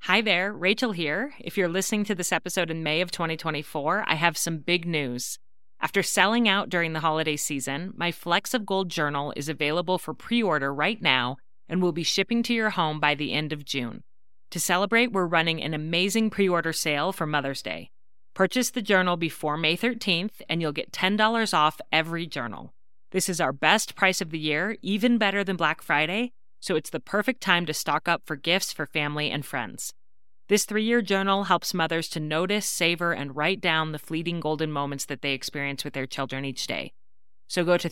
Hi there, Rachel here. If you're listening to this episode in May of 2024, I have some big news. After selling out during the holiday season, my Flecks of Gold journal is available for pre-order right now and will be shipping to your home by the end of June. To celebrate, we're running an amazing pre-order sale for Mother's Day. Purchase the journal before May 13th and you'll get $10 off every journal. This is our best price of the year, even better than Black Friday, so it's the perfect time to stock up for gifts for family and friends. This 3-year journal helps mothers to notice, savor, and write down the fleeting golden moments that they experience with their children each day. So go to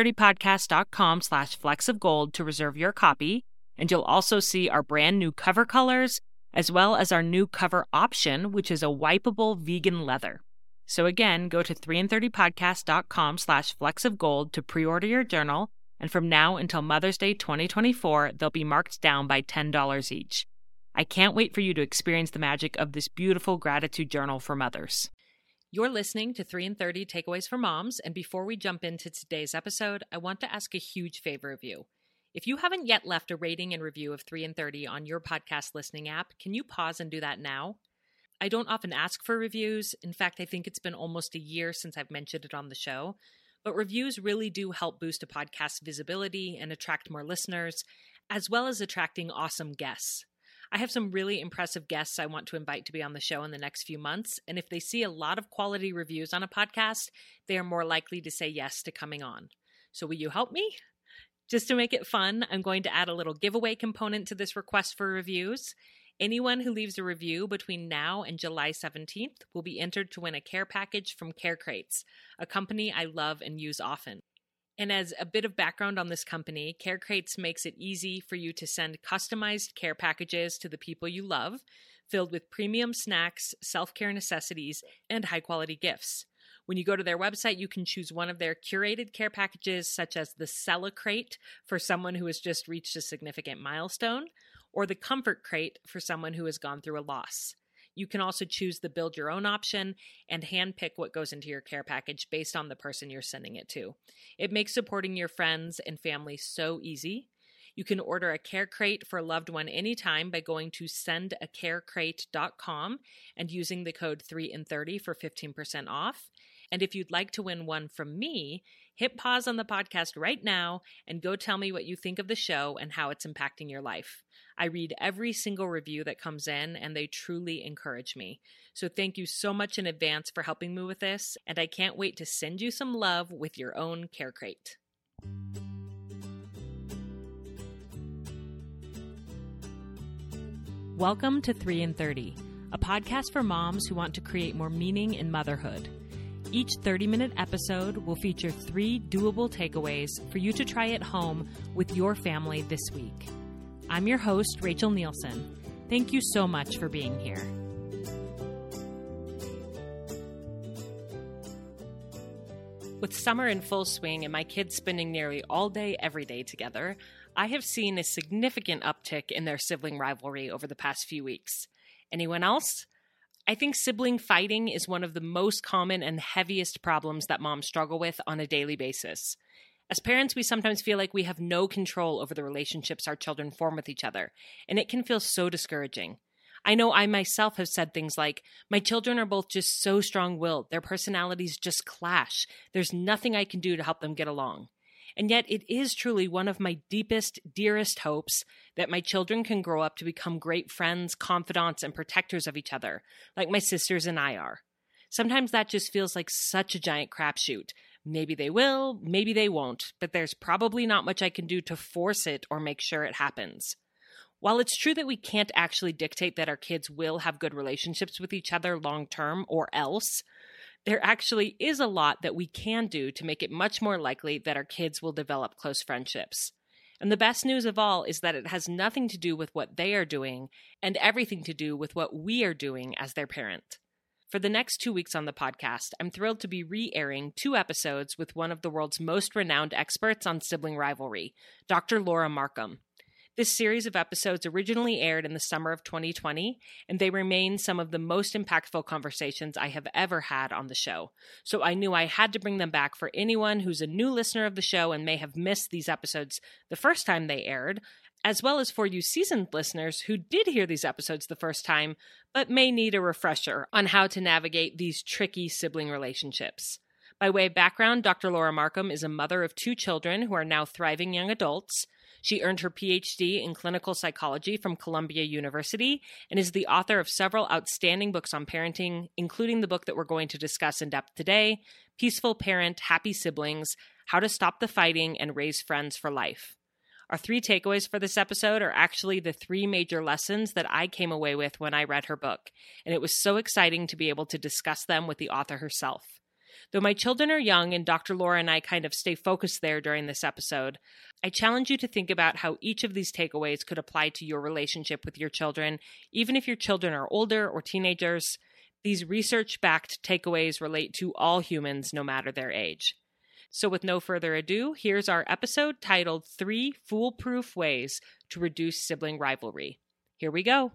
3in30podcast.com/flecksofgold to reserve your copy, and you'll also see our brand new cover colors, as well as our new cover option, which is a wipeable vegan leather. So again, go to 3in30podcast.com/flecksofgold to pre-order your journal, and from now until Mother's Day 2024, they'll be marked down by $10 each. I can't wait for you to experience the magic of this beautiful gratitude journal for mothers. You're listening to 3 in 30 Takeaways for Moms, and before we jump into today's episode, I want to ask a huge favor of you. If you haven't yet left a rating and review of 3 in 30 on your podcast listening app, can you pause and do that now? I don't often ask for reviews. In fact, I think it's been almost a year since I've mentioned it on the show. But reviews really do help boost a podcast's visibility and attract more listeners, as well as attracting awesome guests. I have some really impressive guests I want to invite to be on the show in the next few months, and if they see a lot of quality reviews on a podcast, they are more likely to say yes to coming on. So will you help me? Just to make it fun, I'm going to add a little giveaway component to this request for reviews. Anyone who leaves a review between now and July 17th will be entered to win a care package from Care Crates, a company I love and use often. And as a bit of background on this company, Care Crates makes it easy for you to send customized care packages to the people you love, filled with premium snacks, self-care necessities, and high-quality gifts. When you go to their website, you can choose one of their curated care packages, such as the Celebrate for someone who has just reached a significant milestone, or the Comfort Crate for someone who has gone through a loss. You can also choose the Build Your Own option and handpick what goes into your care package based on the person you're sending it to. It makes supporting your friends and family so easy. You can order a care crate for a loved one anytime by going to sendacarecrate.com and using the code 3in30 for 15% off. And if you'd like to win one from me, hit pause on the podcast right now and go tell me what you think of the show and how it's impacting your life. I read every single review that comes in, and they truly encourage me. So thank you so much in advance for helping me with this, and I can't wait to send you some love with your own Care Crate. Welcome to 3 in 30, a podcast for moms who want to create more meaning in motherhood. Each 30-minute episode will feature 3 doable takeaways for you to try at home with your family this week. I'm your host, Rachel Nielsen. Thank you so much for being here. With summer in full swing and my kids spending nearly all day, every day together, I have seen a significant uptick in their sibling rivalry over the past few weeks. Anyone else? I think sibling fighting is one of the most common and heaviest problems that moms struggle with on a daily basis. As parents, we sometimes feel like we have no control over the relationships our children form with each other, and it can feel so discouraging. I know I myself have said things like, my children are both just so strong-willed, their personalities just clash, there's nothing I can do to help them get along. And yet it is truly one of my deepest, dearest hopes that my children can grow up to become great friends, confidants, and protectors of each other, like my sisters and I are. Sometimes that just feels like such a giant crapshoot. Maybe they will, maybe they won't, but there's probably not much I can do to force it or make sure it happens. While it's true that we can't actually dictate that our kids will have good relationships with each other long-term or else, there actually is a lot that we can do to make it much more likely that our kids will develop close friendships. And the best news of all is that it has nothing to do with what they are doing and everything to do with what we are doing as their parent. For the next 2 weeks on the podcast, I'm thrilled to be re-airing 2 episodes with one of the world's most renowned experts on sibling rivalry, Dr. Laura Markham. This series of episodes originally aired in the summer of 2020, and they remain some of the most impactful conversations I have ever had on the show. So I knew I had to bring them back for anyone who's a new listener of the show and may have missed these episodes the first time they aired, as well as for you seasoned listeners who did hear these episodes the first time, but may need a refresher on how to navigate these tricky sibling relationships. By way of background, Dr. Laura Markham is a mother of 2 children who are now thriving young adults. She earned her PhD in clinical psychology from Columbia University and is the author of several outstanding books on parenting, including the book that we're going to discuss in depth today, Peaceful Parent, Happy Siblings, How to Stop the Fighting and Raise Friends for Life. Our 3 takeaways for this episode are actually the 3 major lessons that I came away with when I read her book, and it was so exciting to be able to discuss them with the author herself. Though my children are young and Dr. Laura and I kind of stay focused there during this episode, I challenge you to think about how each of these takeaways could apply to your relationship with your children, even if your children are older or teenagers. These research-backed takeaways relate to all humans, no matter their age. So with no further ado, here's our episode titled 3 Foolproof Ways to Reduce Sibling Rivalry. Here we go.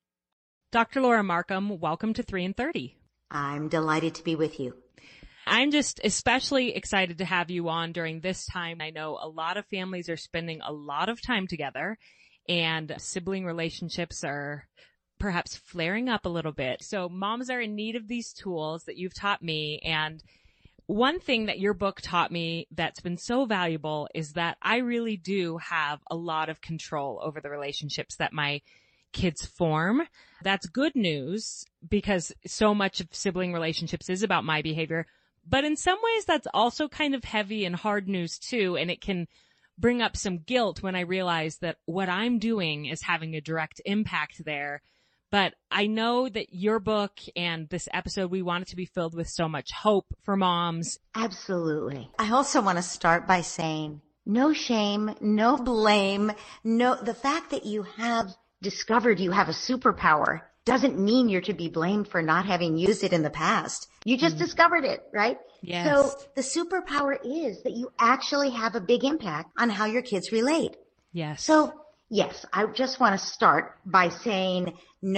Dr. Laura Markham, welcome to 3 in 30. I'm delighted to be with you. I'm just especially excited to have you on during this time. I know a lot of families are spending a lot of time together and sibling relationships are perhaps flaring up a little bit. So moms are in need of these tools that you've taught me. And one thing that your book taught me that's been so valuable is that I really do have a lot of control over the relationships that my kids form. That's good news because so much of sibling relationships is about my behavior. But in some ways, that's also kind of heavy and hard news too, and it can bring up some guilt when I realize that what I'm doing is having a direct impact there. But I know that your book and this episode, we want it to be filled with so much hope for moms. Absolutely. I also want to start by saying no shame, no blame, the fact that you have discovered you have a superpower doesn't mean you're to be blamed for not having used it in the past. You just discovered it, right? Yes. So the superpower is that you actually have a big impact on how your kids relate. Yes. So yes, I just want to start by saying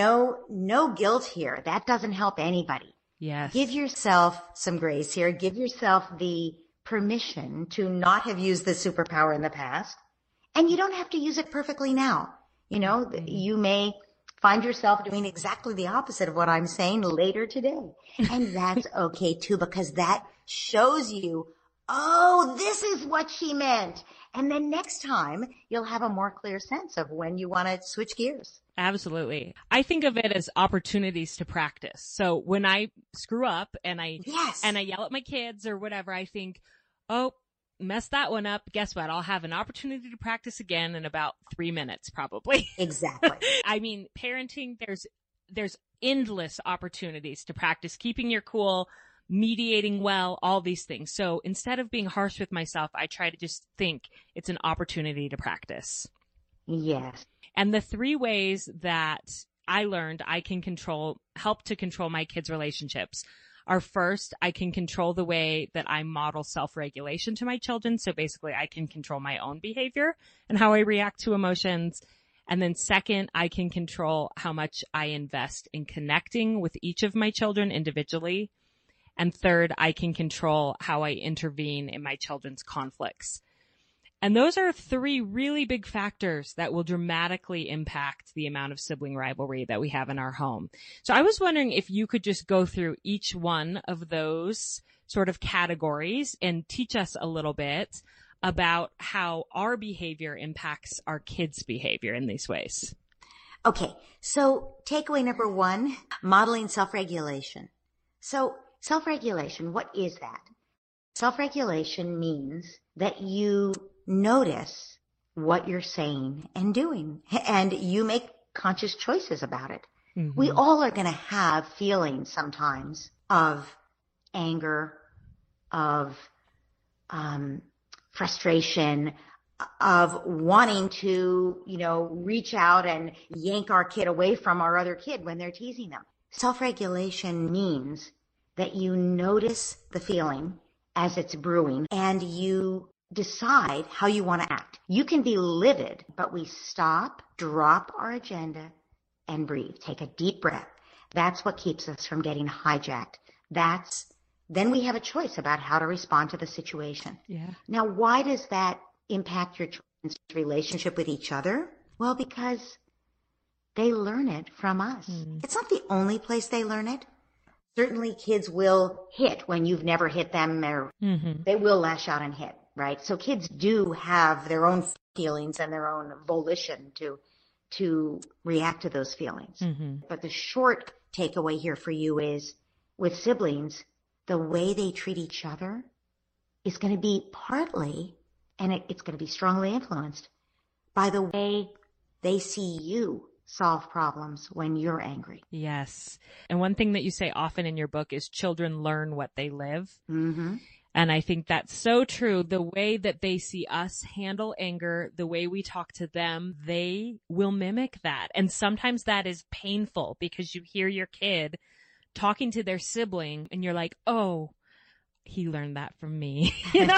no guilt here. That doesn't help anybody. Yes. Give yourself some grace here. Give yourself the permission to not have used the superpower in the past. And you don't have to use it perfectly now. You know, you may find yourself doing exactly the opposite of what I'm saying later today. And that's okay too, because that shows you, oh, this is what she meant. And then next time you'll have a more clear sense of when you want to switch gears. Absolutely. I think of it as opportunities to practice. So when I screw up and I yell at my kids or whatever, I think, oh, mess that one up. Guess what? I'll have an opportunity to practice again in about 3 minutes, probably. Exactly. I mean, parenting, there's endless opportunities to practice keeping your cool, mediating well, all these things. So instead of being harsh with myself, I try to just think it's an opportunity to practice. Yes. And the 3 ways that I learned I can help to control my kids' relationships are: first, I can control the way that I model self-regulation to my children. So basically I can control my own behavior and how I react to emotions. And then second, I can control how much I invest in connecting with each of my children individually. And third, I can control how I intervene in my children's conflicts. And those are 3 really big factors that will dramatically impact the amount of sibling rivalry that we have in our home. So I was wondering if you could just go through each one of those sort of categories and teach us a little bit about how our behavior impacts our kids' behavior in these ways. Okay. So takeaway number 1, modeling self-regulation. So self-regulation, what is that? Self-regulation means that you notice what you're saying and doing, and you make conscious choices about it. Mm-hmm. We all are going to have feelings sometimes of anger, of frustration, of wanting to, reach out and yank our kid away from our other kid when they're teasing them. Self-regulation means that you notice the feeling as it's brewing and you decide how you want to act. You can be livid, but we stop, drop our agenda, and breathe. Take a deep breath. That's what keeps us from getting hijacked. Then we have a choice about how to respond to the situation. Yeah. Now, why does that impact your children's relationship with each other? Well, because they learn it from us. It's not the only place they learn it. Certainly kids will hit when you've never hit them, or they will lash out and hit, right? So kids do have their own feelings and their own volition to react to those feelings. But the short takeaway here for you is, with siblings, the way they treat each other is going to be partly, and it's going to be strongly influenced by the way they see you solve problems when you're angry. Yes. And one thing that you say often in your book is children learn what they live. And I think that's so true. The way that they see us handle anger, the way we talk to them, they will mimic that. And sometimes that is painful because you hear your kid talking to their sibling and you're like, oh, he learned that from me.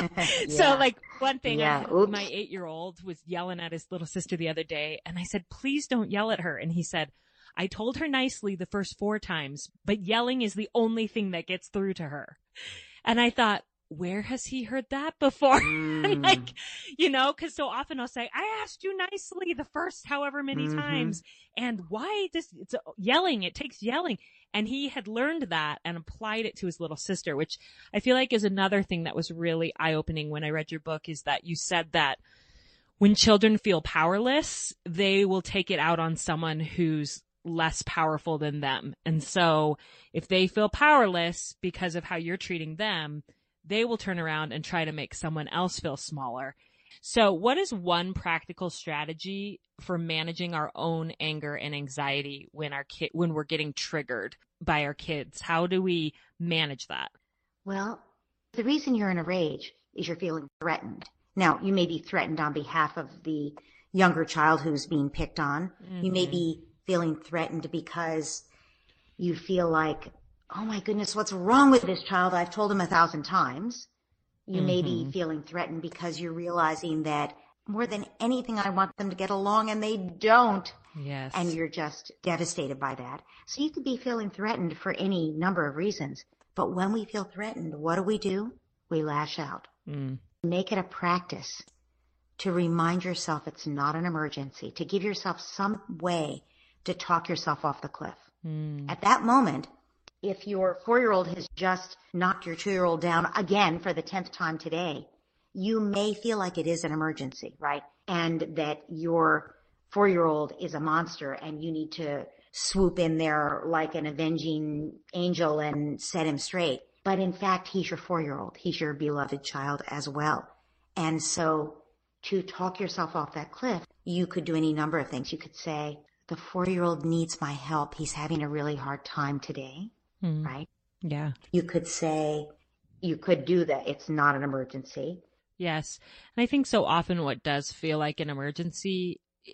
So like one thing, my 8-year-old was yelling at his little sister the other day, and I said, please don't yell at her. And he said, I told her nicely the first 4 times, but yelling is the only thing that gets through to her. And I thought, where has he heard that before? Like, cause so often I'll say, I asked you nicely the first however many times. And why it's yelling? It takes yelling. And he had learned that and applied it to his little sister, which I feel like is another thing that was really eye-opening when I read your book, is that you said that when children feel powerless, they will take it out on someone who's less powerful than them. And so if they feel powerless because of how you're treating them, they will turn around and try to make someone else feel smaller. So what is one practical strategy for managing our own anger and anxiety when we're getting triggered by our kids? How do we manage that? Well, the reason you're in a rage is you're feeling threatened. Now, you may be threatened on behalf of the younger child who's being picked on. You may be feeling threatened because you feel like, oh my goodness, what's wrong with this child? I've told him 1,000 times. You may be feeling threatened because you're realizing that more than anything, I want them to get along and they don't. Yes. And you're just devastated by that. So you could be feeling threatened for any number of reasons. But when we feel threatened, what do? We lash out. Make it a practice to remind yourself it's not an emergency, to give yourself some way to talk yourself off the cliff. At that moment, if your 4-year-old has just knocked your 2-year-old down again for the 10th time today, you may feel like it is an emergency, right? And that your 4-year-old is a monster and you need to swoop in there like an avenging angel and set him straight. But in fact, he's your 4-year-old. He's your beloved child as well. And so to talk yourself off that cliff, you could do any number of things. You could say, the 4-year-old needs my help. He's having a really hard time today. Right? Yeah. You could say, you could do that. It's not an emergency. Yes. And I think so often what does feel like an emergency,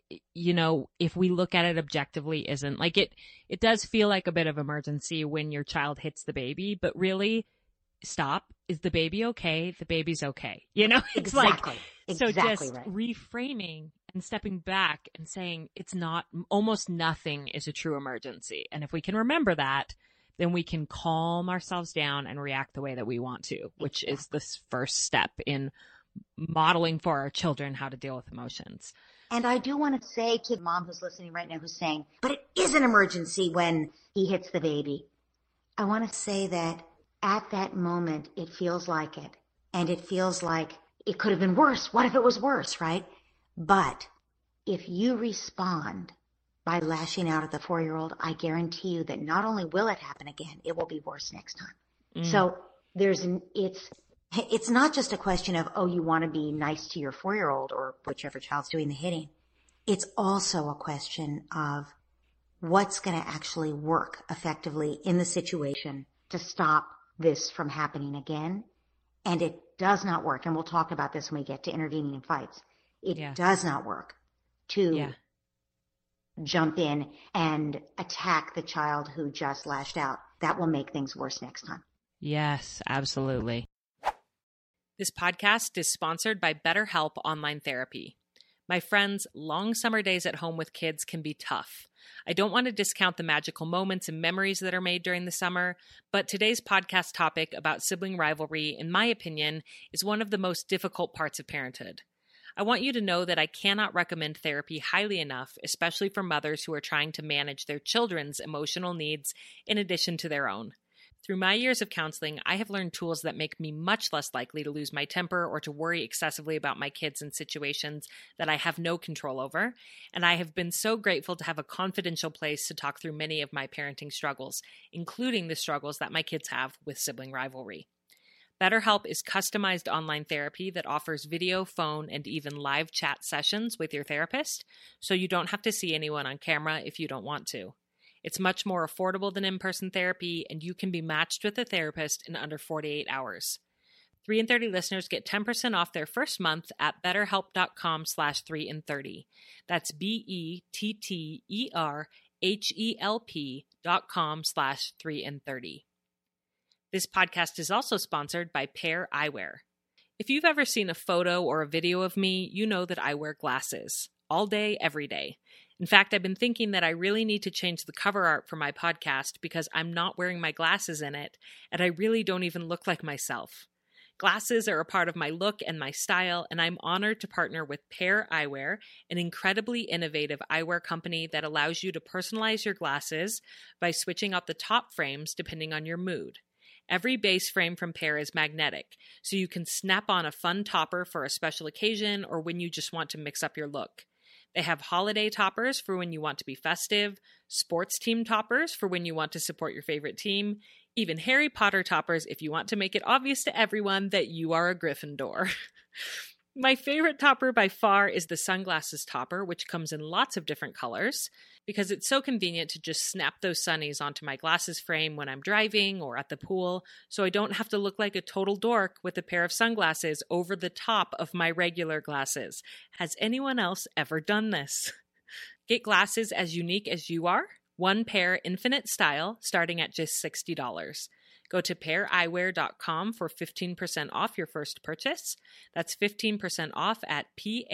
if we look at it objectively, isn't like it does feel like a bit of emergency when your child hits the baby, but really stop. Is the baby okay? The baby's okay. It's exactly. So exactly just right. reframing and stepping back and saying it's not, almost nothing is a true emergency. And if we can remember that, then we can calm ourselves down and react the way that we want to, which is the first step in modeling for our children how to deal with emotions. And I do want to say to the mom who's listening right now who's saying, but it is an emergency when he hits the baby. I want to say that at that moment, it feels like it. And it feels like it could have been worse. What if it was worse, right? But if you respond by lashing out at the 4-year-old, I guarantee you that not only will it happen again, it will be worse next time. So it's not just a question of, oh, you want to be nice to your 4-year-old or whichever child's doing the hitting. It's also a question of what's going to actually work effectively in the situation to stop this from happening again. And it does not work. And we'll talk about this when we get to intervening in fights. It does not work to jump in and attack the child who just lashed out. That will make things worse next time. Yes, absolutely. This podcast is sponsored by BetterHelp Online Therapy. My friends, long summer days at home with kids can be tough. I don't want to discount the magical moments and memories that are made during the summer, but today's podcast topic about sibling rivalry, in my opinion, is one of the most difficult parts of parenthood. I want you to know that I cannot recommend therapy highly enough, especially for mothers who are trying to manage their children's emotional needs in addition to their own. Through my years of counseling, I have learned tools that make me much less likely to lose my temper or to worry excessively about my kids in situations that I have no control over, and I have been so grateful to have a confidential place to talk through many of my parenting struggles, including the struggles that my kids have with sibling rivalry. BetterHelp is customized online therapy that offers video, phone, and even live chat sessions with your therapist, so you don't have to see anyone on camera if you don't want to. It's much more affordable than in-person therapy, and you can be matched with a therapist in under 48 hours. 3 in 30 listeners get 10% off their first month at betterhelp.com/3in30. That's BETTERHELP.com/3in30. This podcast is also sponsored by Pair Eyewear. If you've ever seen a photo or a video of me, you know that I wear glasses all day, every day. In fact, I've been thinking that I really need to change the cover art for my podcast because I'm not wearing my glasses in it, and I really don't even look like myself. Glasses are a part of my look and my style, and I'm honored to partner with Pair Eyewear, an incredibly innovative eyewear company that allows you to personalize your glasses by switching out the top frames depending on your mood. Every base frame from Pair is magnetic, so you can snap on a fun topper for a special occasion or when you just want to mix up your look. They have holiday toppers for when you want to be festive, sports team toppers for when you want to support your favorite team, even Harry Potter toppers if you want to make it obvious to everyone that you are a Gryffindor. My favorite topper by far is the sunglasses topper, which comes in lots of different colors, because it's so convenient to just snap those sunnies onto my glasses frame when I'm driving or at the pool, so I don't have to look like a total dork with a pair of sunglasses over the top of my regular glasses. Has anyone else ever done this? Get glasses as unique as you are, one pair infinite style, starting at just $60. Go to paireyewear.com for 15% off your first purchase. That's 15% off at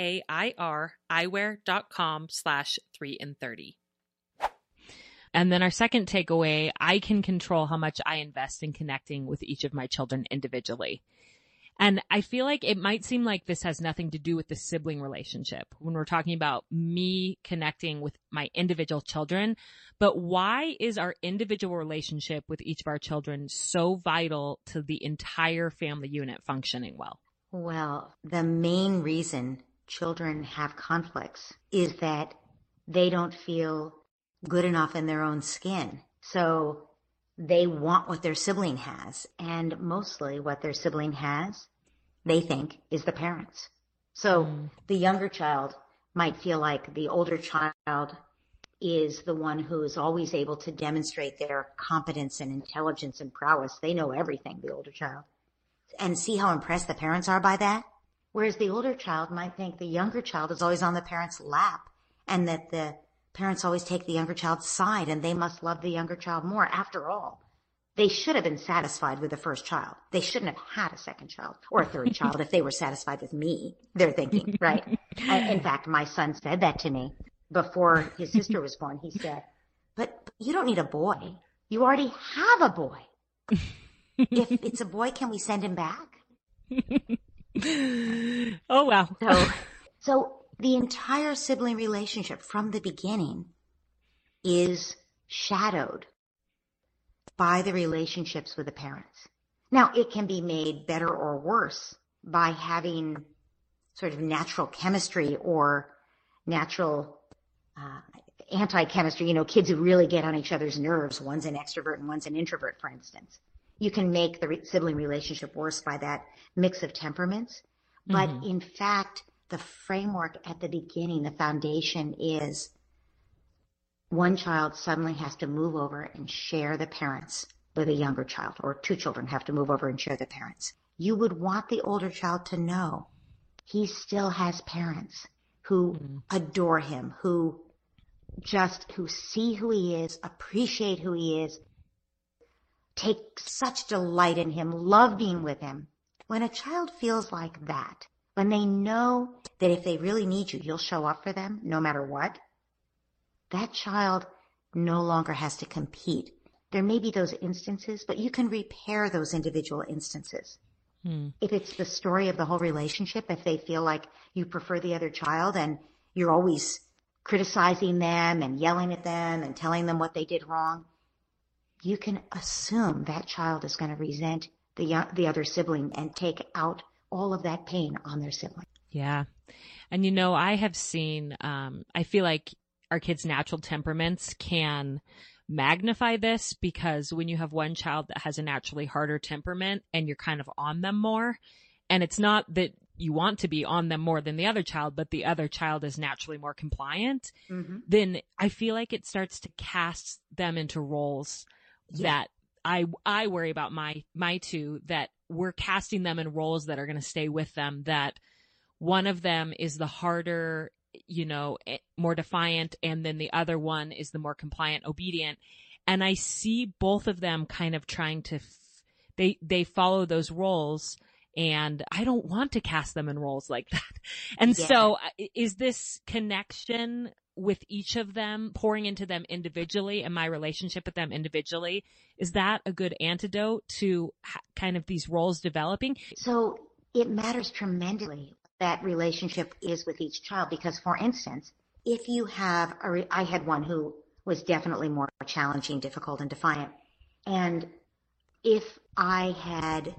paireyewear.com/3in30. And then our second takeaway, I can control how much I invest in connecting with each of my children individually. And I feel like it might seem like this has nothing to do with the sibling relationship when we're talking about me connecting with my individual children. But why is our individual relationship with each of our children so vital to the entire family unit functioning well? Well, the main reason children have conflicts is that they don't feel good enough in their own skin. So they want what their sibling has, and mostly what their sibling has, they think, is the parents. So the younger child might feel like the older child is the one who is always able to demonstrate their competence and intelligence and prowess. They know everything, the older child. And see how impressed the parents are by that? Whereas the older child might think the younger child is always on the parent's lap, and that the parents always take the younger child's side and they must love the younger child more. After all, they should have been satisfied with the first child. They shouldn't have had a second child or a third child if they were satisfied with me, they're thinking, right? In fact, my son said that to me before his sister was born. He said, but you don't need a boy. You already have a boy. If it's a boy, can we send him back? Oh, wow. So the entire sibling relationship from the beginning is shadowed by the relationships with the parents. Now, it can be made better or worse by having sort of natural chemistry or natural anti-chemistry, kids who really get on each other's nerves. One's an extrovert and one's an introvert, for instance. You can make the sibling relationship worse by that mix of temperaments. But in fact, the framework at the beginning, the foundation is one child suddenly has to move over and share the parents with a younger child, or two children have to move over and share the parents. You would want the older child to know he still has parents who adore him, who see who he is, appreciate who he is, take such delight in him, love being with him. When a child feels like that, when they know that if they really need you, you'll show up for them no matter what, that child no longer has to compete. There may be those instances, but you can repair those individual instances. If it's the story of the whole relationship, if they feel like you prefer the other child and you're always criticizing them and yelling at them and telling them what they did wrong, you can assume that child is going to resent the other sibling and take out all of that pain on their sibling. Yeah. And, I have seen, I feel like our kids' natural temperaments can magnify this, because when you have one child that has a naturally harder temperament and you're kind of on them more, and it's not that you want to be on them more than the other child, but the other child is naturally more compliant, then I feel like it starts to cast them into roles that I worry about my two, that we're casting them in roles that are going to stay with them, that one of them is the harder, more defiant, and then the other one is the more compliant, obedient. And I see both of them kind of trying to, they follow those roles, and I don't want to cast them in roles like that. And so is this connection with each of them, pouring into them individually, and my relationship with them individually, is that a good antidote to kind of these roles developing? So it matters tremendously that relationship is with each child, because, for instance, if you have I had one who was definitely more challenging, difficult, and defiant, and if I had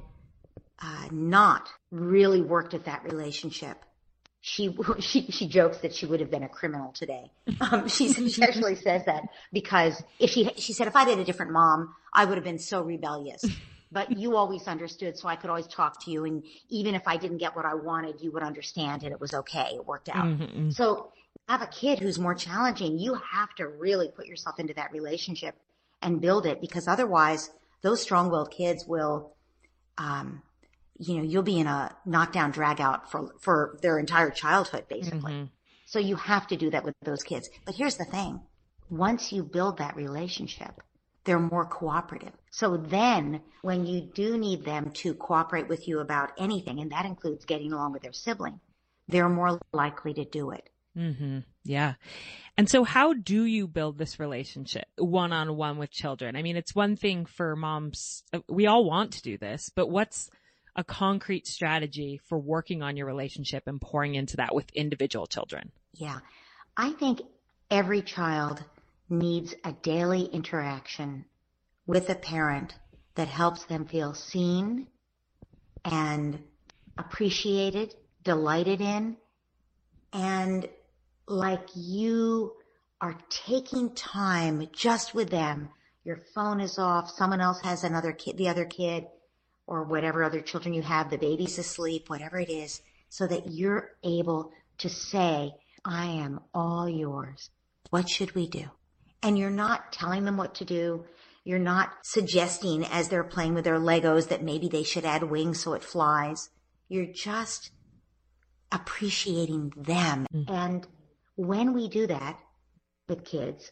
not really worked at that relationship, she jokes that she would have been a criminal today. She actually says that, because she said, if I had a different mom, I would have been so rebellious. But you always understood, so I could always talk to you. And even if I didn't get what I wanted, you would understand, and it was okay. It worked out. Mm-hmm. So have a kid who's more challenging. You have to really put yourself into that relationship and build it, because otherwise those strong-willed kids will, you'll be in a knockdown, drag out for their entire childhood, basically. Mm-hmm. So you have to do that with those kids. But here's the thing. Once you build that relationship, they're more cooperative. So then when you do need them to cooperate with you about anything, and that includes getting along with their sibling, they're more likely to do it. Mm-hmm. Yeah. And so how do you build this relationship one-on-one with children? I mean, it's one thing for moms. We all want to do this, but what's a concrete strategy for working on your relationship and pouring into that with individual children? Yeah. I think every child needs a daily interaction with a parent that helps them feel seen and appreciated, delighted in, and like you are taking time just with them. Your phone is off, someone else has another kid, the other kid, or whatever other children you have, the baby's asleep, whatever it is, so that you're able to say, I am all yours. What should we do? And you're not telling them what to do. You're not suggesting as they're playing with their Legos that maybe they should add wings so it flies. You're just appreciating them. Mm-hmm. And when we do that with kids,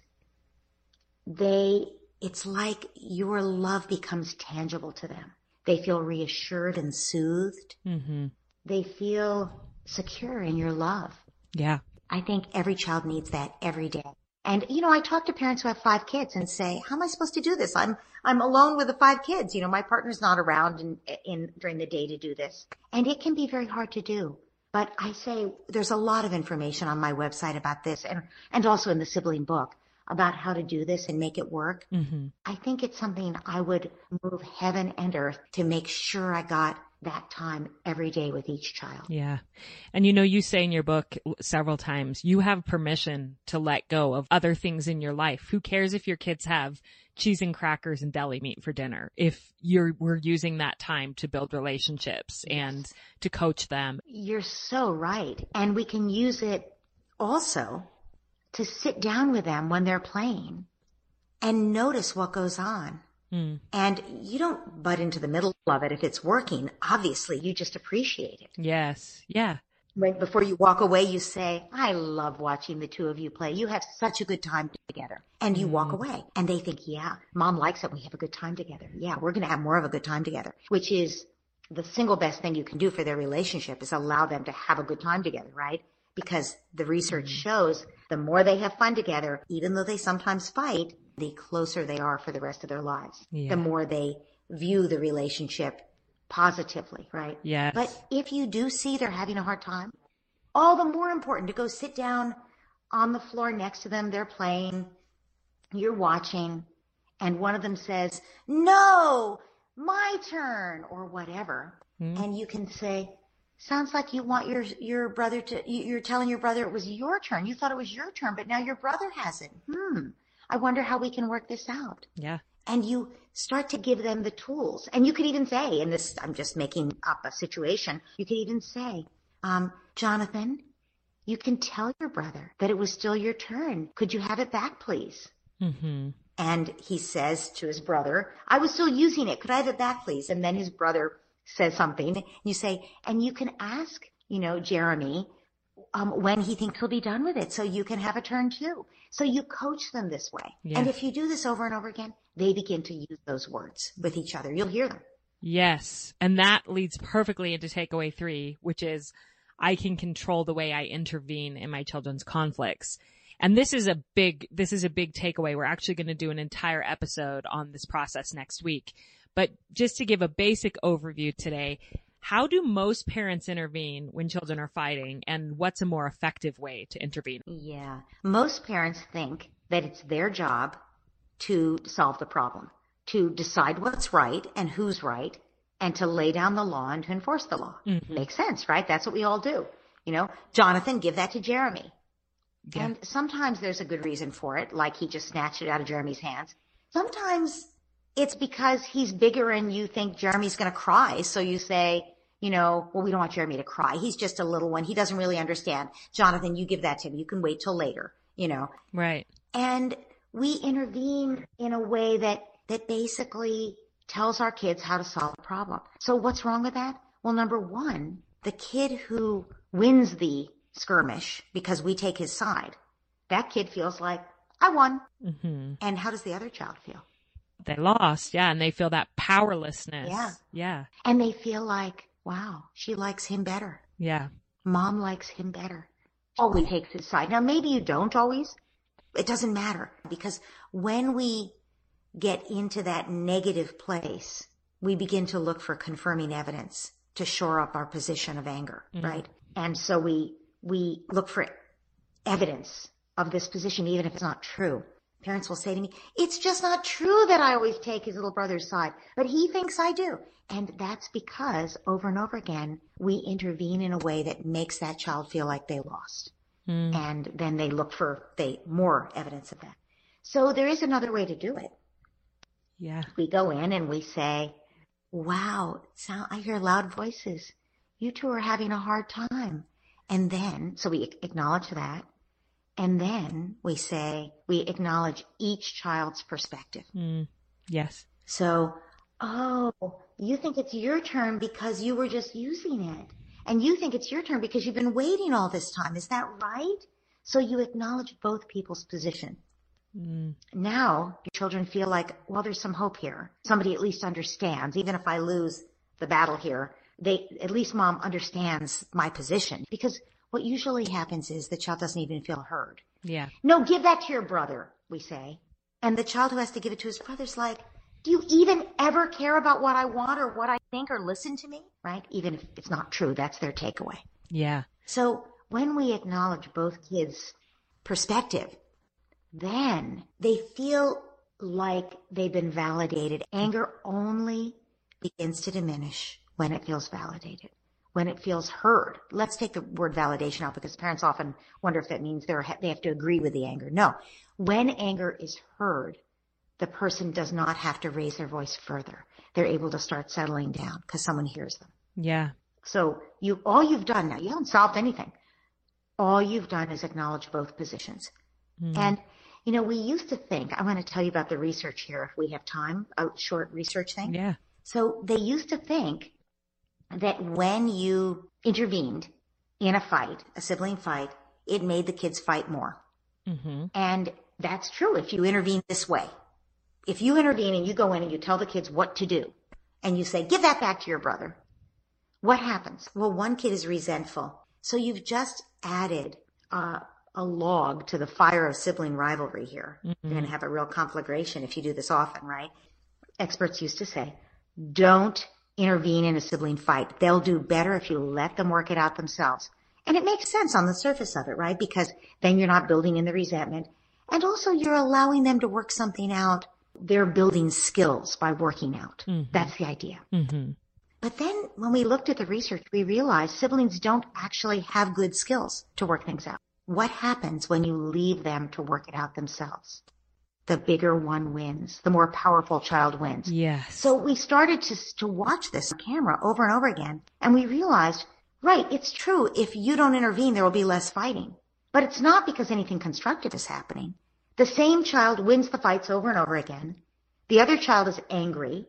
it's like your love becomes tangible to them. They feel reassured and soothed. Mm-hmm. They feel secure in your love. Yeah. I think every child needs that every day. And, I talk to parents who have 5 kids and say, how am I supposed to do this? I'm alone with the 5 kids. My partner's not around during the day to do this. And it can be very hard to do. But I say there's a lot of information on my website about this and also in the sibling book about how to do this and make it work. Mm-hmm. I think it's something I would move heaven and earth to make sure I got that time every day with each child. Yeah. And you say in your book several times, you have permission to let go of other things in your life. Who cares if your kids have cheese and crackers and deli meat for dinner, if we're using that time to build relationships and to coach them? You're so right. And we can use it also to sit down with them when they're playing and notice what goes on. Mm. And you don't butt into the middle of it if it's working. Obviously, you just appreciate it. Yes. Yeah. Before you walk away, you say, I love watching the two of you play. You have such a good time together. And you walk away. And they think, yeah, mom likes it. We have a good time together. Yeah, we're going to have more of a good time together, which is the single best thing you can do for their relationship, is allow them to have a good time together, right? Because the research shows the more they have fun together, even though they sometimes fight, the closer they are for the rest of their lives. Yeah. The more they view the relationship positively, right? Yes. But if you do see they're having a hard time, all the more important to go sit down on the floor next to them. They're playing, you're watching, and one of them says, no, my turn, or whatever. And you can say, sounds like you want your brother you're telling your brother it was your turn. You thought it was your turn, but now your brother has it. I wonder how we can work this out. Yeah. And you start to give them the tools. And you could even say, and this, I'm just making up a situation, you could even say, Jonathan, you can tell your brother that it was still your turn. Could you have it back, please? Mm-hmm. And he says to his brother, I was still using it. Could I have it back, please? And then his brother says something. And you say, and you can ask, Jeremy, when he thinks he'll be done with it, so you can have a turn too. So you coach them this way. Yeah. And if you do this over and over again, they begin to use those words with each other. You'll hear them. Yes. And that leads perfectly into takeaway 3, which is I can control the way I intervene in my children's conflicts. And this is a big takeaway. We're actually going to do an entire episode on this process next week. But just to give a basic overview today, how do most parents intervene when children are fighting, and what's a more effective way to intervene? Yeah. Most parents think that it's their job to solve the problem, to decide what's right and who's right, and to lay down the law and to enforce the law. Mm-hmm. Makes sense, right? That's what we all do. Jonathan, give that to Jeremy. Yeah. And sometimes there's a good reason for it, like he just snatched it out of Jeremy's hands. Sometimes it's because he's bigger and you think Jeremy's going to cry. So you say, well, we don't want Jeremy to cry. He's just a little one. He doesn't really understand. Jonathan, you give that to him. You can wait till later, Right. And we intervene in a way that basically tells our kids how to solve a problem. So what's wrong with that? Well, number one, the kid who wins the skirmish because we take his side, that kid feels like, I won. Mm-hmm. And how does the other child feel? They lost, yeah, and they feel that powerlessness. Yeah. And they feel like, wow, she likes him better. Yeah. Mom likes him better. Always takes his side. Now, maybe you don't always. It doesn't matter, because when we get into that negative place, we begin to look for confirming evidence to shore up our position of anger, right? And so we look for evidence of this position, even if it's not true. Parents will say to me, it's just not true that I always take his little brother's side, but he thinks I do. And that's because over and over again, we intervene in a way that makes that child feel like they lost. And then they look for more evidence of that. So there is another way to do it. Yeah. We go in and we say, wow, I hear loud voices. You two are having a hard time. And then, so we acknowledge that. And then we acknowledge each child's perspective. Yes. So, you think it's your turn because you were just using it. And you think it's your turn because you've been waiting all this time. Is that right? So you acknowledge both people's position. Now your children feel like, well, there's some hope here. Somebody at least understands. Even if I lose the battle here, at least mom understands my position. Because what usually happens is the child doesn't even feel heard. Yeah. No, give that to your brother, we say. And the child who has to give it to his brother's like, do you even ever care about what I want or what I think or listen to me? Right? Even if it's not true, that's their takeaway. Yeah. So when we acknowledge both kids' perspective, then they feel like they've been validated. Anger only begins to diminish when it feels validated, when it feels heard. Let's take the word validation out, because parents often wonder if that means they have to agree with the anger. No. When anger is heard, the person does not have to raise their voice further. They're able to start settling down because someone hears them. Yeah. So all you've done now, you haven't solved anything. All you've done is acknowledge both positions. And, we used to think, I want to tell you about the research here if we have time, a short research thing. Yeah. So they used to think that when you intervened in a fight, a sibling fight, it made the kids fight more. And that's true if you intervene this way. If you intervene and you go in and you tell the kids what to do and you say, give that back to your brother, what happens? Well, one kid is resentful. So you've just added a log to the fire of sibling rivalry here. You're going to have a real conflagration if you do this often, right? Experts used to say, don't intervene in a sibling fight. They'll do better if you let them work it out themselves. And it makes sense on the surface of it, right? Because then you're not building in the resentment. And also you're allowing them to work something out. They're building skills by working out. Mm-hmm. That's the idea. Mm-hmm. But then when we looked at the research, we realized siblings don't actually have good skills to work things out. What happens when you leave them to work it out themselves? The bigger one wins. The more powerful child wins. Yes. So we started to watch this on camera over and over again. And we realized, right, it's true. If you don't intervene, there will be less fighting. But it's not because anything constructive is happening. The same child wins the fights over and over again. The other child is angry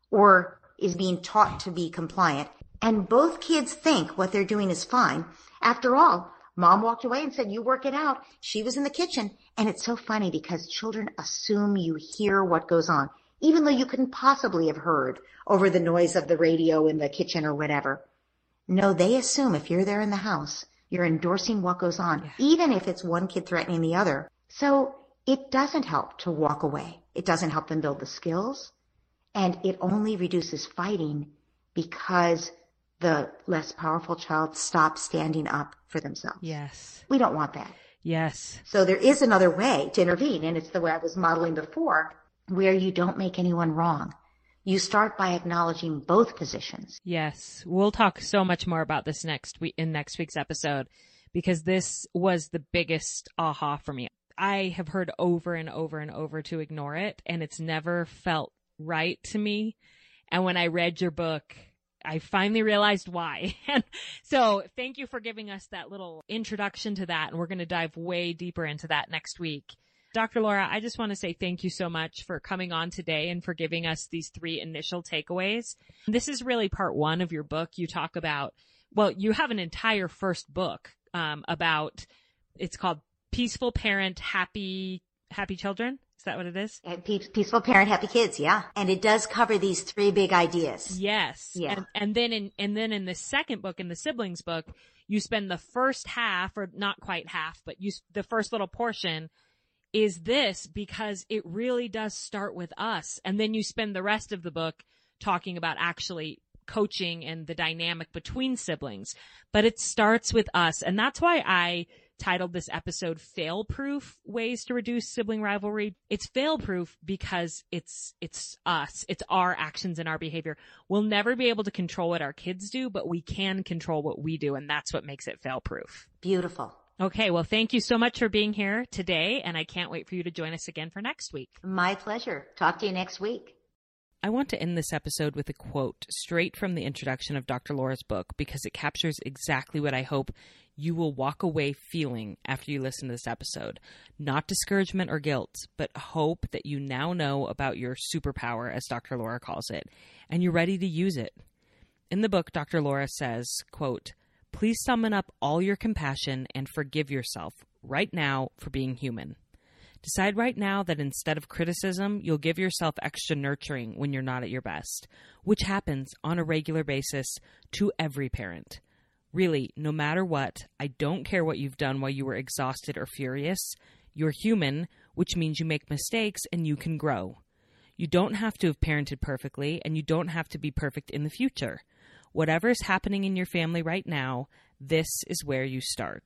or is being taught to be compliant. And both kids think what they're doing is fine. After all, Mom walked away and said, you work it out. She was in the kitchen. And it's so funny because children assume you hear what goes on, even though you couldn't possibly have heard over the noise of the radio in the kitchen or whatever. No, they assume if you're there in the house, you're endorsing what goes on, even if it's one kid threatening the other. So it doesn't help to walk away. It doesn't help them build the skills. And it only reduces fighting because the less powerful child stops standing up for themselves. Yes. We don't want that. Yes. So there is another way to intervene, and it's the way I was modeling before, where you don't make anyone wrong. You start by acknowledging both positions. Yes. We'll talk so much more about this next week's episode, because this was the biggest aha for me. I have heard over and over and over to ignore it, and it's never felt right to me. And when I read your book, I finally realized why. And so thank you for giving us that little introduction to that. And we're going to dive way deeper into that next week. Dr. Laura, I just want to say thank you so much for coming on today and for giving us these 3 initial takeaways. This is really part 1 of your book. You talk about, well, you have an entire first book about, it's called Peaceful Parent, Happy Children. Is that what it is? Peaceful Parent, Happy Kids, yeah. And it does cover these 3 big ideas. Yes. Yeah. And then in the second book, in the siblings book, you spend the first half, or not quite half, but the first little portion is this, because it really does start with us. And then you spend the rest of the book talking about actually coaching and the dynamic between siblings. But it starts with us. And that's why I titled this episode Fail-Proof Ways to Reduce Sibling Rivalry. It's fail-proof because it's us. It's our actions and our behavior. We'll never be able to control what our kids do, but we can control what we do, and that's what makes it fail-proof. Beautiful. Okay, well, thank you so much for being here today, and I can't wait for you to join us again for next week. My pleasure. Talk to you next week. I want to end this episode with a quote straight from the introduction of Dr. Laura's book, because it captures exactly what I hope you will walk away feeling after you listen to this episode. Not discouragement or guilt, but hope that you now know about your superpower, as Dr. Laura calls it, and you're ready to use it. In the book, Dr. Laura says, quote, "Please summon up all your compassion and forgive yourself right now for being human. Decide right now that instead of criticism, you'll give yourself extra nurturing when you're not at your best, which happens on a regular basis to every parent. Really, no matter what, I don't care what you've done while you were exhausted or furious. You're human, which means you make mistakes and you can grow. You don't have to have parented perfectly, and you don't have to be perfect in the future. Whatever is happening in your family right now, this is where you start."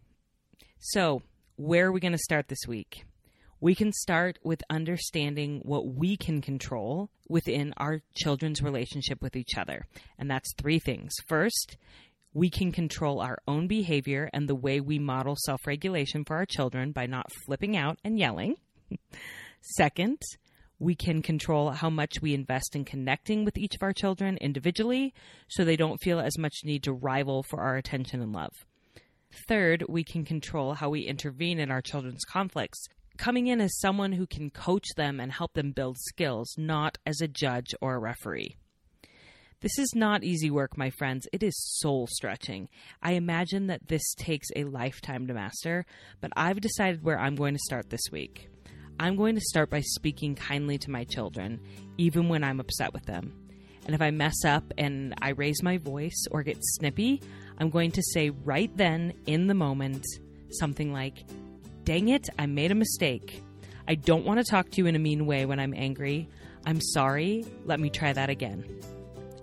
So, where are we going to start this week? We can start with understanding what we can control within our children's relationship with each other. And that's 3 things. First, we can control our own behavior and the way we model self-regulation for our children by not flipping out and yelling. Second, we can control how much we invest in connecting with each of our children individually so they don't feel as much need to rival for our attention and love. Third, we can control how we intervene in our children's conflicts, coming in as someone who can coach them and help them build skills, not as a judge or a referee. This is not easy work, my friends. It is soul-stretching. I imagine that this takes a lifetime to master, but I've decided where I'm going to start this week. I'm going to start by speaking kindly to my children, even when I'm upset with them. And if I mess up and I raise my voice or get snippy, I'm going to say right then, in the moment, something like, "Dang it, I made a mistake. I don't want to talk to you in a mean way when I'm angry. I'm sorry. Let me try that again."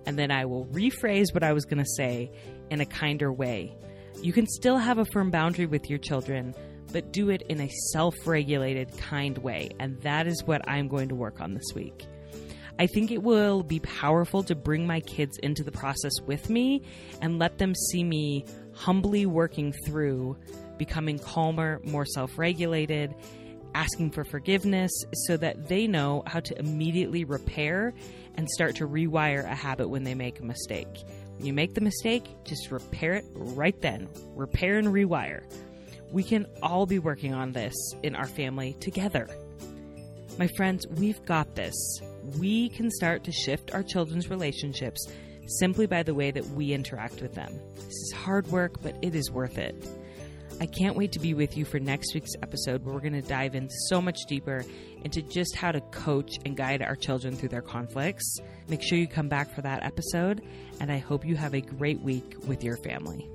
and then I will rephrase what I was going to say in a kinder way. You can still have a firm boundary with your children, but do it in a self-regulated, kind way. And that is what I'm going to work on this week. I think it will be powerful to bring my kids into the process with me and let them see me humbly working through becoming calmer, more self-regulated, asking for forgiveness so that they know how to immediately repair and start to rewire a habit when they make a mistake. When you make the mistake, just repair it right then. Repair and rewire. We can all be working on this in our family together. My friends, we've got this. We can start to shift our children's relationships simply by the way that we interact with them. This is hard work, but it is worth it. I can't wait to be with you for next week's episode where we're going to dive in so much deeper into just how to coach and guide our children through their conflicts. Make sure you come back for that episode, and I hope you have a great week with your family.